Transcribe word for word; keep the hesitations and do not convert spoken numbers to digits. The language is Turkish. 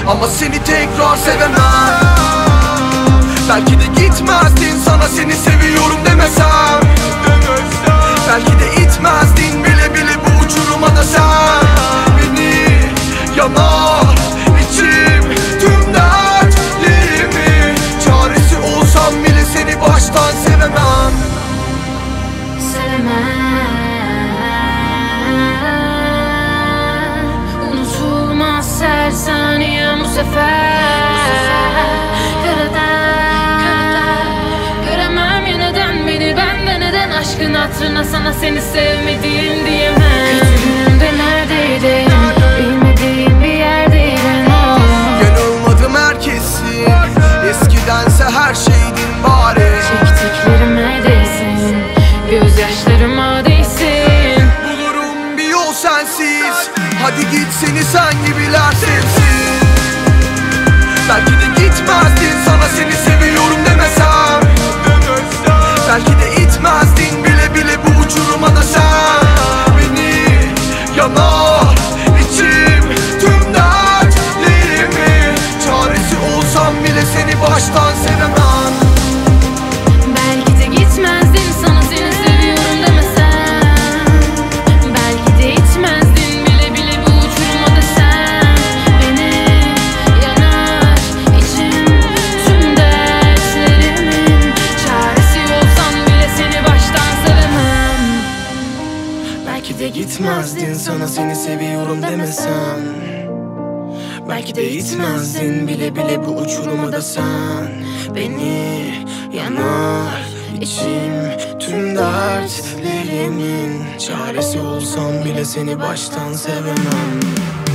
ama seni tekrar sevemem. Belki de gitmezdin sana seni seviyorum demesem. Belki de itmezdin bile bile bu uçuruma da sen. Beni yanar içim tüm dertlerimi, çaresi olsam bile seni baştan sevemem. Sevemem. Unutulmaz her saniyem bu sefer. Göremem yeniden beni bende neden, aşkın hatırına sana seni sevmediğim diyemem. Kötülüğümde neredeydin, bilmediğim bir yerdeydin. Yanılmadım herkesin, eskidense her şeydin bari. Çektiklerime değsin, gözyaşlarıma değsin. Bulurum bir yol sensiz, hadi git seni sen gibiler sevsin. Belki de gitmezdin sana seni seviyorum demesem. Belki de itmezdin bile bile bu uçuruma da sen. Beni yanar içim tüm dertlerimi, çaresi olsam bile seni baştan sevemem. Belki de gitmezdin sana seni seviyorum demesem. Belki de itmezdin bile bile bu uçuruma da sen. Beni yanar içim tüm dertlerimin, çaresi olsam bile seni baştan sevemem. Belki de gitmezdin sana seni seviyorum demesem. Belki de itmezdin bile bile bu uçuruma da sen. Beni yanar içim tüm dertlerimin, çaresi olsam bile seni baştan sevemem.